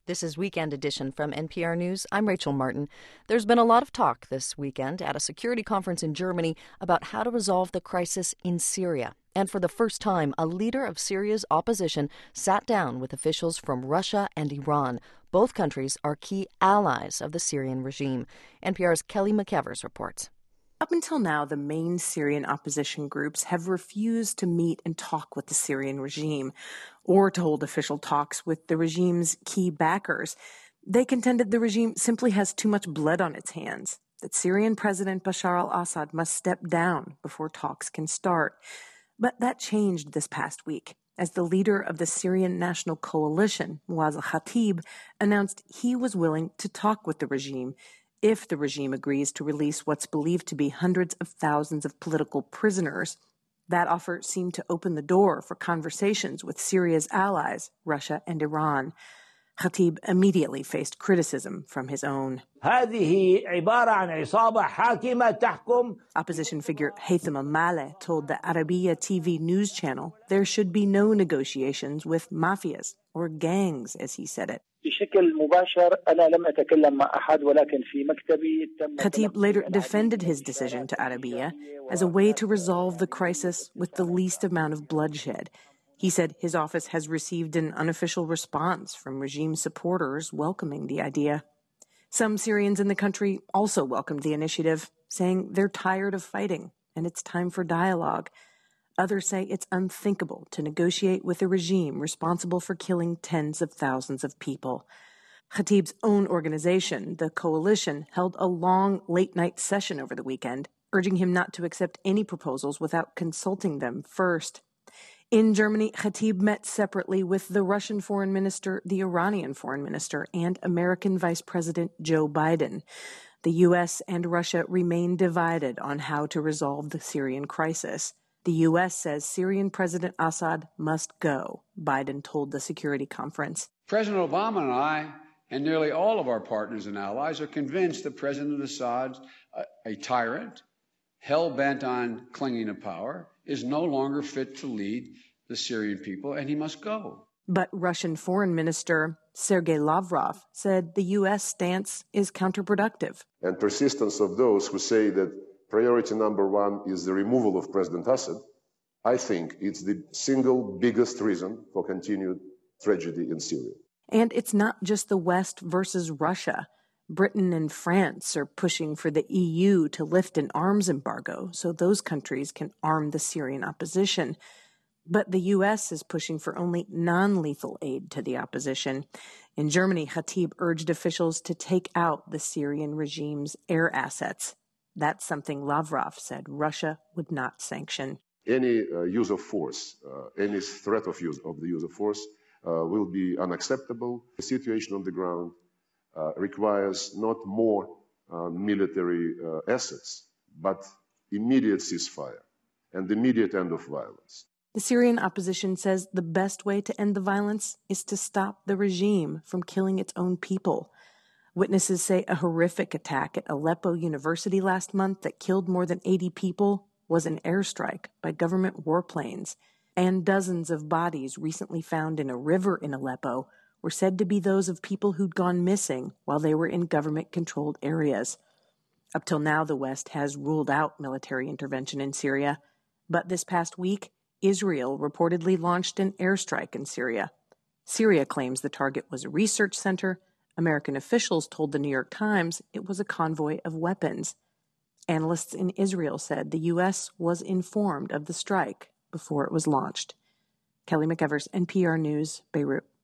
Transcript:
This is Weekend Edition from NPR News. I'm Rachel Martin. There's been a lot of talk this weekend at a security conference in Germany about how to resolve the crisis in Syria. And for the first time, a leader of Syria's opposition sat down with officials from Russia and Iran. Both countries are key allies of the Syrian regime. NPR's Kelly McEvers reports. Up until now, the main Syrian opposition groups have refused to meet and talk with the Syrian regime or to hold official talks with the regime's key backers. They contended the regime simply has too much blood on its hands, that Syrian President Bashar al-Assad must step down before talks can start. But that changed this past week as the leader of the Syrian National Coalition, Muaz al-Khatib, announced he was willing to talk with the regime if the regime agrees to release what's believed to be hundreds of thousands of political prisoners. That offer seemed to open the door for conversations with Syria's allies, Russia and Iran. Khatib immediately faced criticism from his own. Opposition figure Haytham Al-Maleh told the Arabiya TV news channel there should be no negotiations with mafias, or gangs, as he said it. Khatib later defended his decision to Arabiya as a way to resolve the crisis with the least amount of bloodshed. He said his office has received an unofficial response from regime supporters welcoming the idea. Some Syrians in the country also welcomed the initiative, saying they're tired of fighting and it's time for dialogue. Others say it's unthinkable to negotiate with a regime responsible for killing tens of thousands of people. Khatib's own organization, the Coalition, held a long late-night session over the weekend, urging him not to accept any proposals without consulting them first. In Germany, Khatib met separately with the Russian foreign minister, the Iranian foreign minister, and American Vice President Joe Biden. The U.S. and Russia remain divided on how to resolve the Syrian crisis. The U.S. says Syrian President Assad must go, Biden told the security conference. President Obama and I, and nearly all of our partners and allies, are convinced that President Assad, a tyrant, hell-bent on clinging to power, is no longer fit to lead the Syrian people, and he must go. But Russian Foreign Minister Sergei Lavrov said the U.S. stance is counterproductive. And persistence of those who say that priority number one is the removal of President Assad, I think it's the single biggest reason for continued tragedy in Syria. And it's not just the West versus Russia. Britain and France are pushing for the EU to lift an arms embargo so those countries can arm the Syrian opposition. But the U.S. is pushing for only non-lethal aid to the opposition. In Germany, Khatib urged officials to take out the Syrian regime's air assets. That's something Lavrov said Russia would not sanction. Any use of force, any threat of the use of force will be unacceptable. The situation on the ground requires not more military assets, but immediate ceasefire and immediate end of violence. The Syrian opposition says the best way to end the violence is to stop the regime from killing its own people. Witnesses say a horrific attack at Aleppo University last month that killed more than 80 people was an airstrike by government warplanes, and dozens of bodies recently found in a river in Aleppo were said to be those of people who'd gone missing while they were in government-controlled areas. Up till now, the West has ruled out military intervention in Syria, but this past week, Israel reportedly launched an airstrike in Syria. Syria claims the target was a research center. American officials told the New York Times it was a convoy of weapons. Analysts in Israel said the U.S. was informed of the strike before it was launched. Kelly McEvers, NPR News, Beirut.